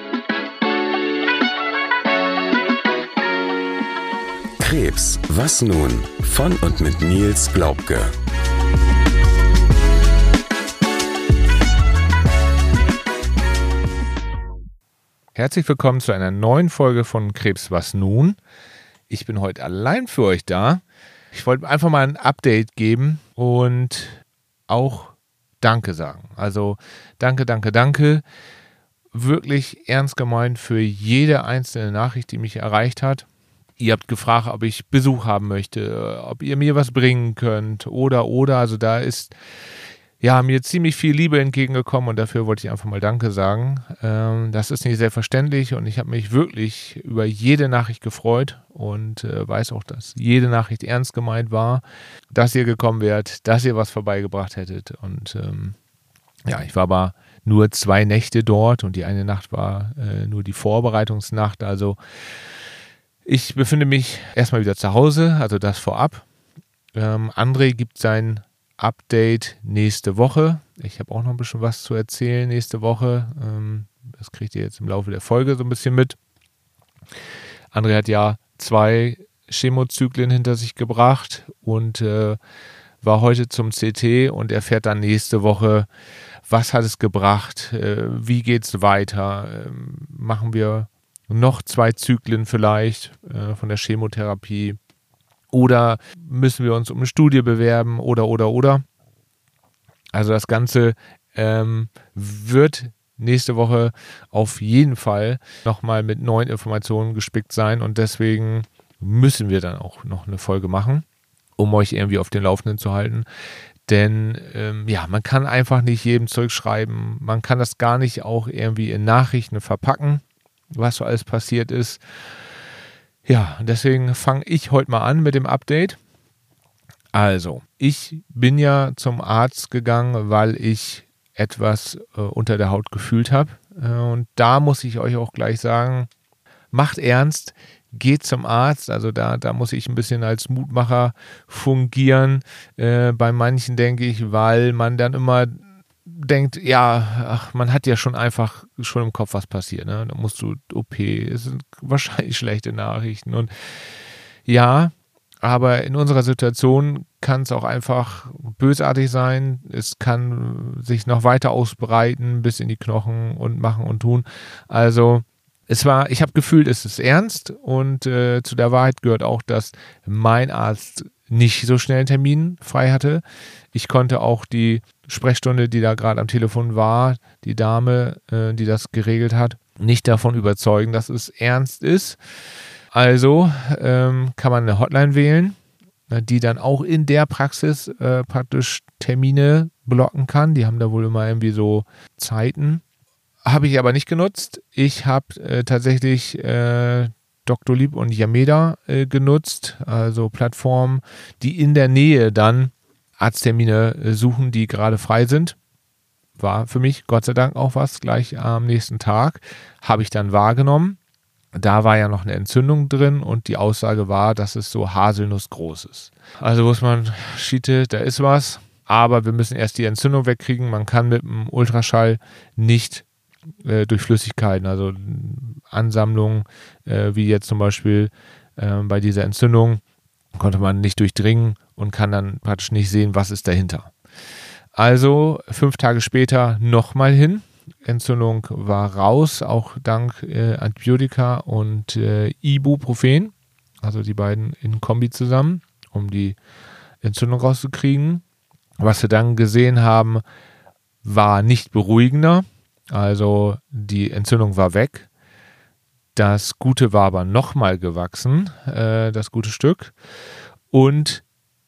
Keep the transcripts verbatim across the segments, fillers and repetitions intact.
Krebs, was nun? Von und mit Nils Glaubke. Herzlich willkommen zu einer neuen Folge von Krebs, was nun? Ich bin heute allein für euch da. Ich wollte einfach mal ein Update geben und auch Danke sagen. Also danke, danke, danke. Wirklich ernst gemeint für jede einzelne Nachricht, die mich erreicht hat. Ihr habt gefragt, ob ich Besuch haben möchte, ob ihr mir was bringen könnt oder, oder. Also da ist ja mir ziemlich viel Liebe entgegengekommen und dafür wollte ich einfach mal Danke sagen. Ähm, das ist nicht selbstverständlich und ich habe mich wirklich über jede Nachricht gefreut und äh, weiß auch, dass jede Nachricht ernst gemeint war, dass ihr gekommen wärt, dass ihr was vorbeigebracht hättet. Und ähm, ja, ich war aber nur zwei Nächte dort und die eine Nacht war äh, nur die Vorbereitungsnacht, also ich befinde mich erstmal wieder zu Hause, also das vorab. Ähm, André gibt sein Update nächste Woche. Ich habe auch noch ein bisschen was zu erzählen nächste Woche. Ähm, das kriegt ihr jetzt im Laufe der Folge so ein bisschen mit. André hat ja zwei Chemozyklen hinter sich gebracht und äh, war heute zum C T und erfährt dann nächste Woche, was hat es gebracht, äh, wie geht es weiter, ähm, machen wir noch zwei Zyklen vielleicht äh, von der Chemotherapie oder müssen wir uns um eine Studie bewerben oder, oder, oder. Also das Ganze ähm, wird nächste Woche auf jeden Fall nochmal mit neuen Informationen gespickt sein und deswegen müssen wir dann auch noch eine Folge machen, um euch irgendwie auf den Laufenden zu halten. Denn ähm, ja, man kann einfach nicht jedem zurückschreiben, man kann das gar nicht auch irgendwie in Nachrichten verpacken, was so alles passiert ist. Ja, deswegen fange ich heute mal an mit dem Update. Also, ich bin ja zum Arzt gegangen, weil ich etwas äh, unter der Haut gefühlt habe. Äh, und da muss ich euch auch gleich sagen, macht ernst, geht zum Arzt. Also da, da muss ich ein bisschen als Mutmacher fungieren. Äh, bei manchen denke ich, weil man dann immer denkt, ja, ach, man hat ja schon einfach schon im Kopf, was passiert. Ne? Da musst du O P, es sind wahrscheinlich schlechte Nachrichten. Und ja, aber in unserer Situation kann es auch einfach bösartig sein. Es kann sich noch weiter ausbreiten bis in die Knochen und machen und tun. Also es war, ich habe gefühlt, es ist ernst und äh, zu der Wahrheit gehört auch, dass mein Arzt nicht so schnell einen Termin frei hatte. Ich konnte auch die Sprechstunde, die da gerade am Telefon war, die Dame, äh, die das geregelt hat, nicht davon überzeugen, dass es ernst ist. Also ähm, kann man eine Hotline wählen, die dann auch in der Praxis äh, praktisch Termine blocken kann. Die haben da wohl immer irgendwie so Zeiten. Habe ich aber nicht genutzt. Ich habe äh, tatsächlich äh, Doktor Lieb und Yameda äh, genutzt, also Plattformen, die in der Nähe dann Arzttermine äh, suchen, die gerade frei sind. War für mich Gott sei Dank auch was, gleich am nächsten Tag habe ich dann wahrgenommen. Da war ja noch eine Entzündung drin und die Aussage war, dass es so haselnussgroß ist. Also muss man, Schiete, da ist was, aber wir müssen erst die Entzündung wegkriegen. Man kann mit dem Ultraschall nicht äh, durch Flüssigkeiten, also Ansammlungen, äh, wie jetzt zum Beispiel äh, bei dieser Entzündung, konnte man nicht durchdringen und kann dann praktisch nicht sehen, was ist dahinter. Also fünf Tage später nochmal hin. Entzündung war raus, auch dank äh, Antibiotika und äh, Ibuprofen, also die beiden in Kombi zusammen, um die Entzündung rauszukriegen. Was wir dann gesehen haben, war nicht beruhigender, also die Entzündung war weg. Das Gute war aber nochmal gewachsen, äh, das gute Stück. Und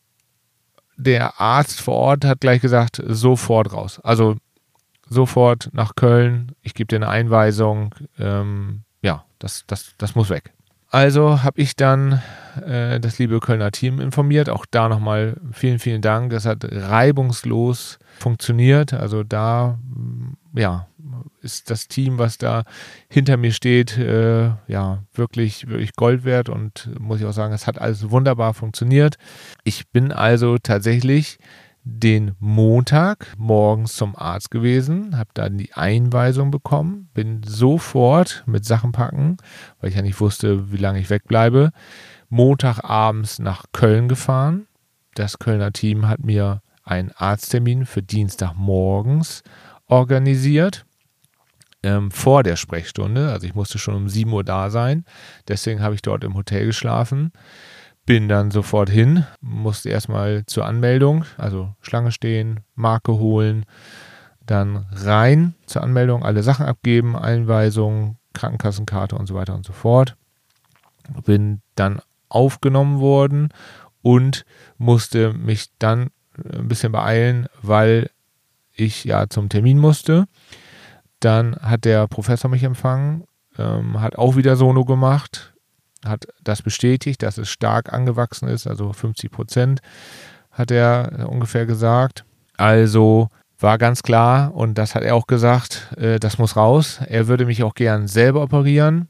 der Arzt vor Ort hat gleich gesagt, sofort raus. Also sofort nach Köln, ich gebe dir eine Einweisung, ähm, ja, das, das, das muss weg. Also habe ich dann äh, das liebe Kölner Team informiert, auch da nochmal vielen, vielen Dank, das hat reibungslos funktioniert, also da, ja, ist das Team, was da hinter mir steht, äh, ja, wirklich, wirklich Gold wert und muss ich auch sagen, es hat alles wunderbar funktioniert. Ich bin also tatsächlich den Montag morgens zum Arzt gewesen, habe dann die Einweisung bekommen, bin sofort mit Sachen packen, weil ich ja nicht wusste, wie lange ich wegbleibe, Montagabends nach Köln gefahren. Das Kölner Team hat mir einen Arzttermin für Dienstagmorgens organisiert, ähm, vor der Sprechstunde. Also ich musste schon um sieben Uhr da sein, deswegen habe ich dort im Hotel geschlafen. Bin dann sofort hin, musste erstmal zur Anmeldung, also Schlange stehen, Marke holen, dann rein zur Anmeldung, alle Sachen abgeben, Einweisung, Krankenkassenkarte und so weiter und so fort. Bin dann aufgenommen worden und musste mich dann ein bisschen beeilen, weil ich ja zum Termin musste. Dann hat der Professor mich empfangen, ähm, hat auch wieder Sono gemacht, hat das bestätigt, dass es stark angewachsen ist, also fünfzig Prozent hat er ungefähr gesagt. Also war ganz klar, und das hat er auch gesagt, äh, das muss raus. Er würde mich auch gern selber operieren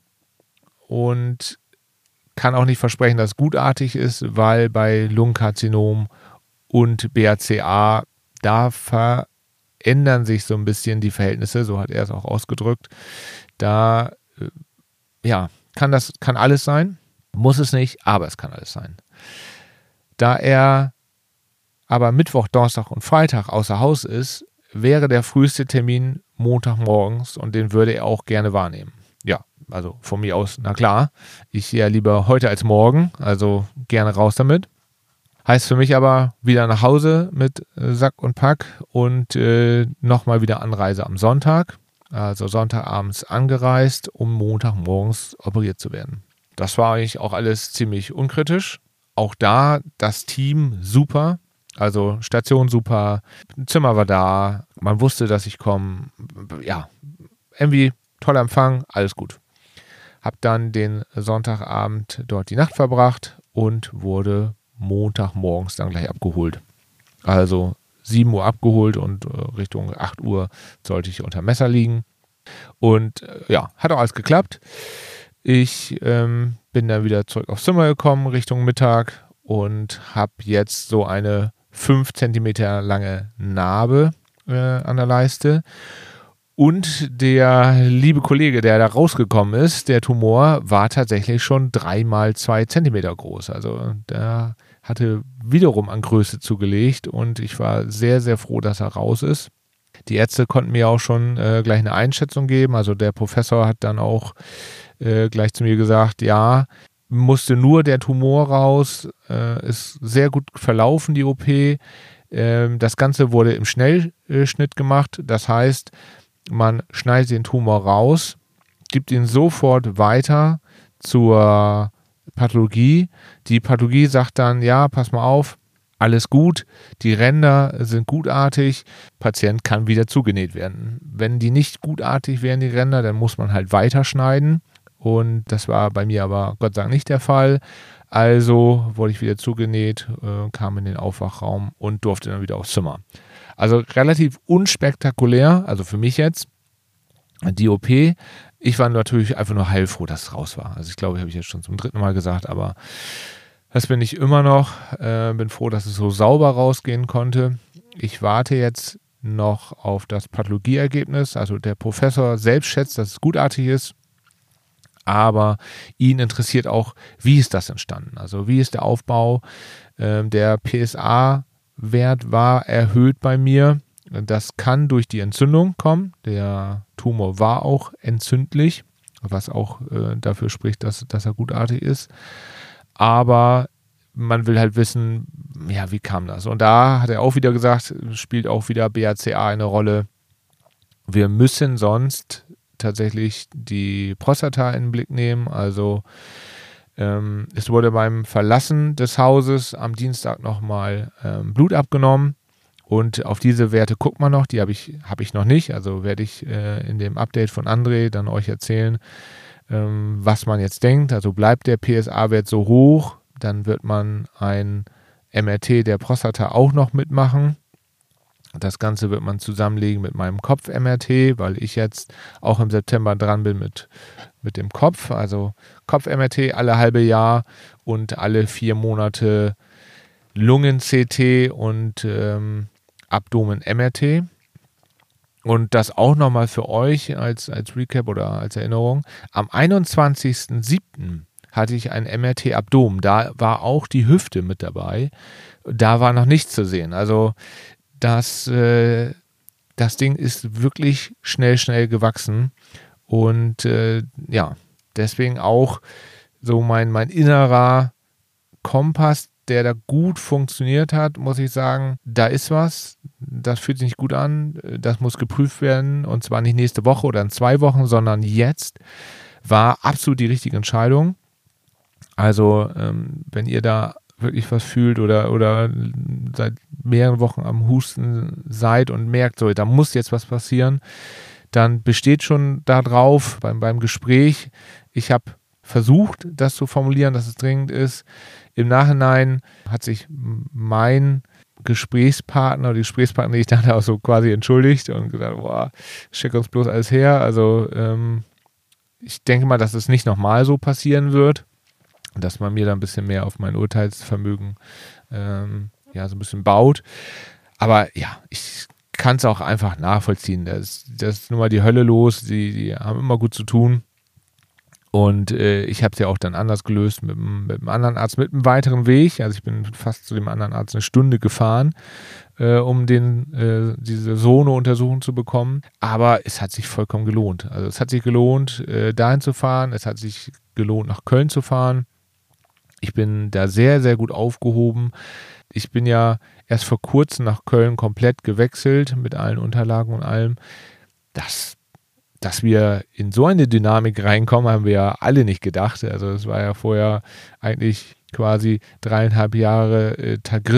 und kann auch nicht versprechen, dass es gutartig ist, weil bei Lungenkarzinom und B R C A, da verändern sich so ein bisschen die Verhältnisse, so hat er es auch ausgedrückt. Da, äh, ja, Kann das, kann alles sein, muss es nicht, aber es kann alles sein. Da er aber Mittwoch, Donnerstag und Freitag außer Haus ist, wäre der früheste Termin Montagmorgens und den würde er auch gerne wahrnehmen. Ja, also von mir aus, na klar, ich ja lieber heute als morgen, also gerne raus damit. Heißt für mich aber wieder nach Hause mit Sack und Pack und äh, nochmal wieder Anreise am Sonntag. Also Sonntagabends angereist, um Montagmorgens operiert zu werden. Das war eigentlich auch alles ziemlich unkritisch. Auch da das Team super, also Station super, Zimmer war da, man wusste, dass ich komme. Ja, irgendwie toller Empfang, alles gut. Hab dann den Sonntagabend dort die Nacht verbracht und wurde Montagmorgens dann gleich abgeholt. Also sieben Uhr abgeholt und äh, Richtung acht Uhr sollte ich unter Messer liegen. Und äh, ja, hat auch alles geklappt. Ich ähm, bin dann wieder zurück aufs Zimmer gekommen Richtung Mittag und habe jetzt so eine fünf Zentimeter lange Narbe äh, an der Leiste. Und der liebe Kollege, der da rausgekommen ist, der Tumor, war tatsächlich schon drei mal zwei Zentimeter groß. Also der hatte wiederum an Größe zugelegt und ich war sehr, sehr froh, dass er raus ist. Die Ärzte konnten mir auch schon äh, gleich eine Einschätzung geben. Also der Professor hat dann auch äh, gleich zu mir gesagt, ja, musste nur der Tumor raus, äh, ist sehr gut verlaufen, die O P. Ähm, das Ganze wurde im Schnellschnitt gemacht. Das heißt, man schneidet den Tumor raus, gibt ihn sofort weiter zur Pathologie. Die Pathologie sagt dann, ja, pass mal auf, alles gut, die Ränder sind gutartig, Patient kann wieder zugenäht werden. Wenn die nicht gutartig wären, die Ränder, dann muss man halt weiterschneiden. Und das war bei mir aber Gott sei Dank nicht der Fall. Also wurde ich wieder zugenäht, äh, kam in den Aufwachraum und durfte dann wieder aufs Zimmer. Also relativ unspektakulär, also für mich jetzt, die O P. Ich war natürlich einfach nur heilfroh, dass es raus war. Also ich glaube, habe ich jetzt schon zum dritten Mal gesagt, aber das bin ich immer noch. Äh, bin froh, dass es so sauber rausgehen konnte. Ich warte jetzt noch auf das Pathologieergebnis. Also der Professor selbst schätzt, dass es gutartig ist. Aber ihn interessiert auch, wie ist das entstanden? Also wie ist der Aufbau? Ähm, der P S A-Wert war erhöht bei mir. Das kann durch die Entzündung kommen. Der Tumor war auch entzündlich, was auch äh, dafür spricht, dass, dass er gutartig ist. Aber man will halt wissen, ja, wie kam das? Und da hat er auch wieder gesagt, spielt auch wieder B R C A eine Rolle. Wir müssen sonst tatsächlich die Prostata in den Blick nehmen. Also ähm, es wurde beim Verlassen des Hauses am Dienstag nochmal ähm, Blut abgenommen. Und auf diese Werte guckt man noch, die habe ich, hab ich noch nicht. Also werde ich äh, in dem Update von André dann euch erzählen, ähm, was man jetzt denkt. Also bleibt der P S A-Wert so hoch, dann wird man ein M R T der Prostata auch noch mitmachen. Das Ganze wird man zusammenlegen mit meinem Kopf-M R T, weil ich jetzt auch im September dran bin mit, mit dem Kopf. Also Kopf-M R T alle halbe Jahr und alle vier Monate Lungen-C T und ähm, Abdomen-M R T. Und das auch nochmal für euch als, als Recap oder als Erinnerung. Am einundzwanzigsten siebten hatte ich ein M R T Abdomen. Da war auch die Hüfte mit dabei. Da war noch nichts zu sehen. Also das, äh, das Ding ist wirklich schnell, schnell gewachsen. Und äh, ja, deswegen auch so mein, mein innerer Kompass, der da gut funktioniert hat, muss ich sagen, da ist was, das fühlt sich nicht gut an, das muss geprüft werden und zwar nicht nächste Woche oder in zwei Wochen, sondern jetzt, war absolut die richtige Entscheidung. Also ähm, wenn ihr da wirklich was fühlt oder, oder seit mehreren Wochen am Husten seid und merkt, so, da muss jetzt was passieren, dann besteht schon darauf beim, beim Gespräch, ich habe versucht, das zu formulieren, dass es dringend ist. Im Nachhinein hat sich mein Gesprächspartner oder die Gesprächspartner, ich dann auch so quasi entschuldigt und gesagt, boah, schick uns bloß alles her. Also ähm, ich denke mal, dass es nicht nochmal so passieren wird, dass man mir da ein bisschen mehr auf mein Urteilsvermögen ähm, ja, so ein bisschen baut. Aber ja, ich kann es auch einfach nachvollziehen. Das, das ist nun mal die Hölle los. Die, die haben immer gut zu tun. Und äh, ich habe es ja auch dann anders gelöst mit, mit einem anderen Arzt, mit einem weiteren Weg. Also ich bin fast zu dem anderen Arzt eine Stunde gefahren, äh, um den, äh, diese Sono-Untersuchung zu bekommen. Aber es hat sich vollkommen gelohnt. Also es hat sich gelohnt, äh, dahin zu fahren. Es hat sich gelohnt, nach Köln zu fahren. Ich bin da sehr, sehr gut aufgehoben. Ich bin ja erst vor kurzem nach Köln komplett gewechselt mit allen Unterlagen und allem. Das Dass wir in so eine Dynamik reinkommen, haben wir ja alle nicht gedacht. Also es war ja vorher eigentlich quasi dreieinhalb Jahre äh,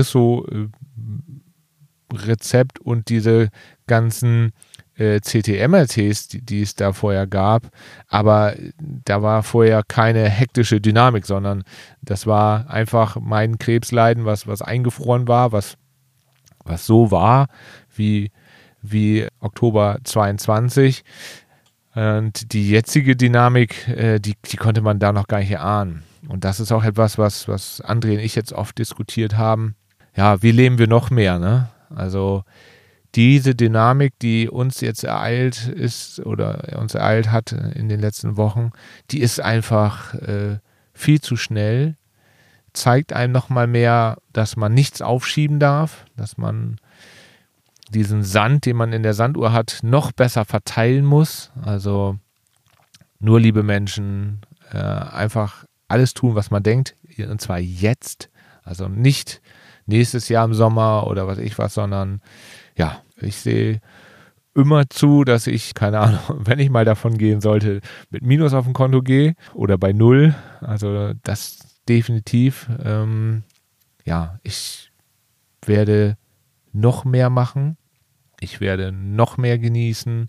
Tagrisso-Rezept äh, und diese ganzen äh, C T M R Ts, die, die es da vorher gab. Aber da war vorher keine hektische Dynamik, sondern das war einfach mein Krebsleiden, was, was eingefroren war, was, was so war wie, wie Oktober zweiundzwanzig. Und die jetzige Dynamik, äh, die, die konnte man da noch gar nicht erahnen. Und das ist auch etwas, was, was André und ich jetzt oft diskutiert haben. Ja, wie leben wir noch mehr, ne? Also diese Dynamik, die uns jetzt ereilt ist oder uns ereilt hat in den letzten Wochen, die ist einfach äh, viel zu schnell, zeigt einem nochmal mehr, dass man nichts aufschieben darf, dass man diesen Sand, den man in der Sanduhr hat, noch besser verteilen muss. Also nur, liebe Menschen, äh, einfach alles tun, was man denkt, und zwar jetzt. Also nicht nächstes Jahr im Sommer oder was ich was, sondern ja, ich sehe immer zu, dass ich, keine Ahnung, wenn ich mal davon gehen sollte, mit Minus auf dem Konto gehe oder bei Null. Also das definitiv. Ähm, ja, ich werde noch mehr machen. Ich werde noch mehr genießen.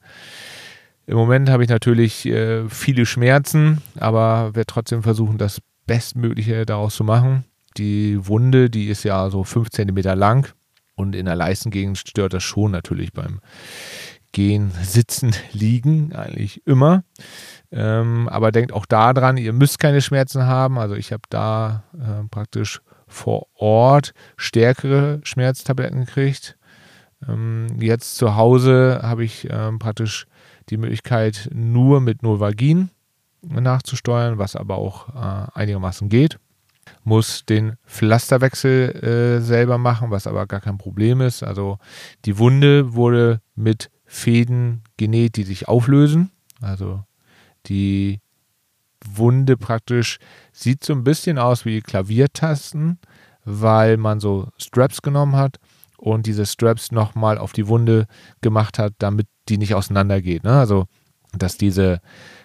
Im Moment habe ich natürlich äh, viele Schmerzen, aber werde trotzdem versuchen, das Bestmögliche daraus zu machen. Die Wunde, die ist ja so fünf Zentimeter lang und in der Leistengegend stört das schon natürlich beim Gehen, Sitzen, Liegen, eigentlich immer. Ähm, aber denkt auch daran, ihr müsst keine Schmerzen haben. Also ich habe da äh, praktisch vor Ort stärkere Schmerztabletten gekriegt. Ähm, jetzt zu Hause habe ich ähm, praktisch die Möglichkeit, nur mit Novagin nachzusteuern, was aber auch äh, einigermaßen geht. Muss den Pflasterwechsel äh, selber machen, was aber gar kein Problem ist. Also die Wunde wurde mit Fäden genäht, die sich auflösen. Also die Wunde praktisch sieht so ein bisschen aus wie Klaviertasten, weil man so Straps genommen hat und diese Straps nochmal auf die Wunde gemacht hat, damit die nicht auseinandergeht. Ne? Also dass diese,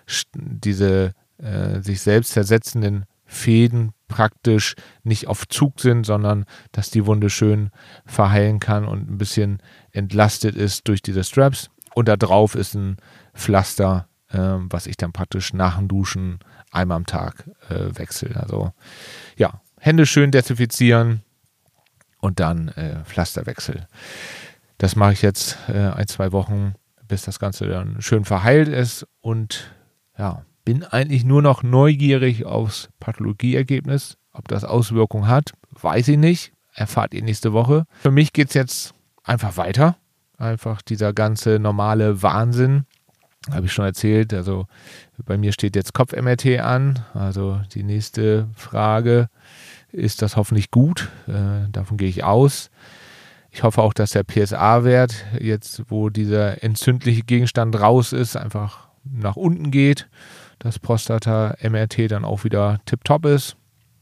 diese äh, sich selbst zersetzenden Fäden praktisch nicht auf Zug sind, sondern dass die Wunde schön verheilen kann und ein bisschen entlastet ist durch diese Straps. Und da drauf ist ein Pflaster, äh, was ich dann praktisch nach dem Duschen einmal am Tag äh, wechsle. Also ja, Hände schön desinfizieren und dann äh, Pflasterwechsel. Das mache ich jetzt äh, ein, zwei Wochen, bis das Ganze dann schön verheilt ist und ja, bin eigentlich nur noch neugierig aufs Pathologieergebnis. Ob das Auswirkungen hat, weiß ich nicht. erfahrt ihr nächste Woche. Für mich geht es jetzt einfach weiter. Einfach dieser ganze normale Wahnsinn. Habe ich schon erzählt. Also bei mir steht jetzt Kopf-M R T an. Also die nächste Frage, ist das hoffentlich gut? Äh, davon gehe ich aus. Ich hoffe auch, dass der P S A-Wert jetzt, wo dieser entzündliche Gegenstand raus ist, einfach nach unten geht. Das Prostata-M R T dann auch wieder tipptopp ist.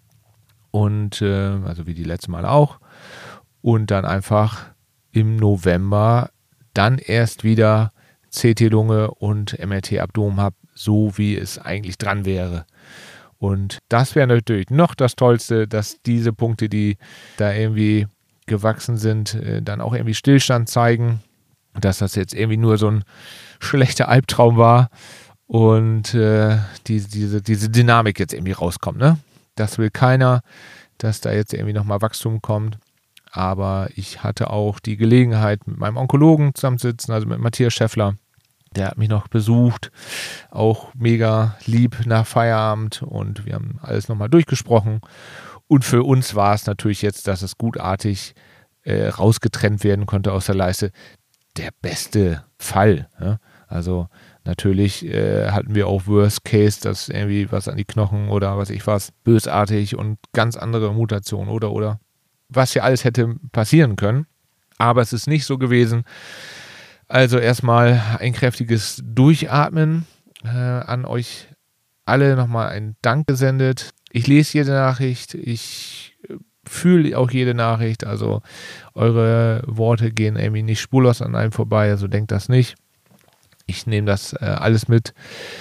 Und äh, also wie die letzten Mal auch. Und dann einfach im November dann erst wieder C T-Lunge und M R T-Abdomen habe, so wie es eigentlich dran wäre. Und das wäre natürlich noch das Tollste, dass diese Punkte, die da irgendwie gewachsen sind, äh, dann auch irgendwie Stillstand zeigen. Dass das jetzt irgendwie nur so ein schlechter Albtraum war und äh, die, diese, diese Dynamik jetzt irgendwie rauskommt. Ne? Das will keiner, dass da jetzt irgendwie nochmal Wachstum kommt. Aber ich hatte auch die Gelegenheit, mit meinem Onkologen zusammenzusitzen, also mit Matthias Schäffler. Der hat mich noch besucht, auch mega lieb nach Feierabend und wir haben alles nochmal durchgesprochen. Und für uns war es natürlich jetzt, dass es gutartig äh, rausgetrennt werden konnte aus der Leiste, der beste Fall. Ja? Also natürlich äh, hatten wir auch Worst Case, dass irgendwie was an die Knochen oder was ich was, bösartig und ganz andere Mutationen oder oder. Was ja alles hätte passieren können. Aber es ist nicht so gewesen. Also erstmal ein kräftiges Durchatmen äh, an euch alle. Nochmal ein Dank gesendet. Ich lese jede Nachricht. Ich fühle auch jede Nachricht. Also eure Worte gehen irgendwie nicht spurlos an einem vorbei. Also denkt das nicht. Ich nehme das äh, alles mit.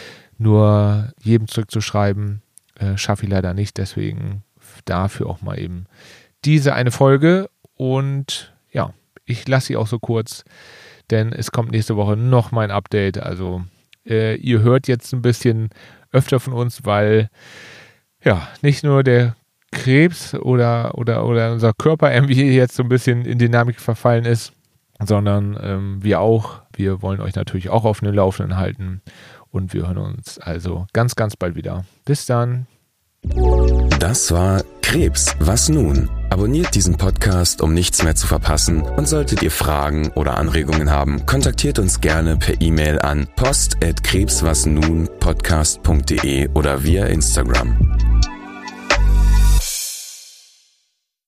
Nur jedem zurückzuschreiben, äh, schaffe ich leider nicht. Deswegen dafür auch mal eben diese eine Folge und ja, ich lasse sie auch so kurz, denn es kommt nächste Woche noch mein Update. Also äh, ihr hört jetzt ein bisschen öfter von uns, weil ja, nicht nur der Krebs oder, oder, oder unser Körper irgendwie jetzt so ein bisschen in Dynamik verfallen ist, sondern ähm, wir auch. Wir wollen euch natürlich auch auf den Laufenden halten und wir hören uns also ganz, ganz bald wieder. Bis dann. Das war Krebs, was nun? Abonniert diesen Podcast, um nichts mehr zu verpassen. Und solltet ihr Fragen oder Anregungen haben, kontaktiert uns gerne per E-Mail an post at krebswasnunpodcast punkt de oder via Instagram.